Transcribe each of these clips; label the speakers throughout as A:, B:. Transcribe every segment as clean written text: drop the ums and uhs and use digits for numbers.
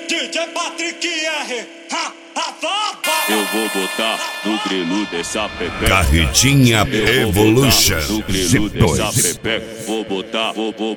A: DJ Patrick R.
B: Eu vou botar no grelo dessa pepeca.
C: Carretinha Evolution G2.
B: Vou botar.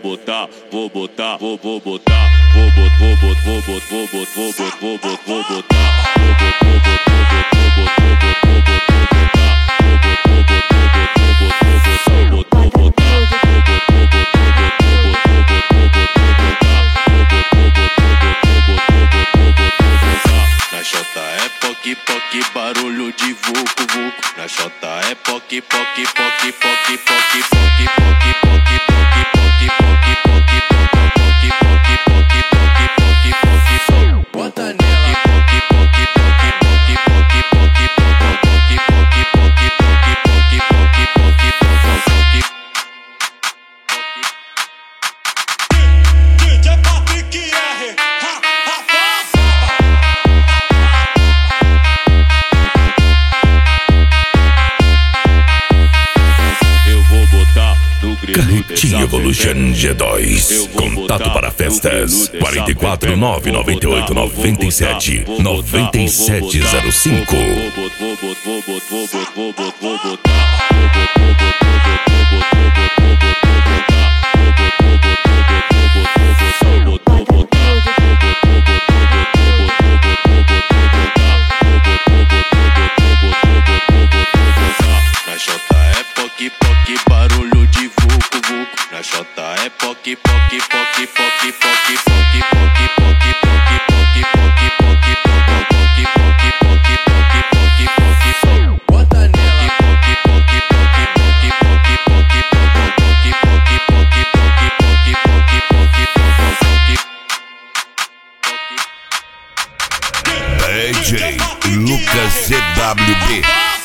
B: Na Xota é poque, barulho de vucu, vucu. Na Xota é poque, bota nela.
A: DJ Patrick R.
C: Carretinha Evolution G2. Contato para festas 44 998 97 9705.
B: Na Xota é poque, barulho de vucu, vucu. Na Xota é poque, bota nela.
C: DJ Lucas CWB.